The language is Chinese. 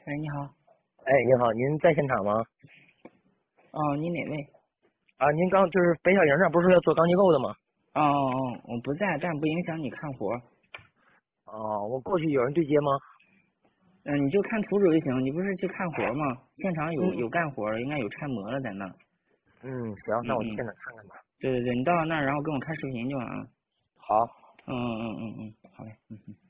哎，你好。 哎，您好，您在现场吗？ 哦，你哪位？ 啊，您刚就是北小营那不是说要做钢结构的吗？ 哦，我不在，但不影响你看活。 哦，我过去有人对接吗？ 你就看图纸就行。你不是去看活吗？现场有嗯干活的，应该有拆模的在那。 行，那我去嗯嗯， 现场看看吧。 对，你到那儿然后跟我看视频就完了。 好。 好嘞。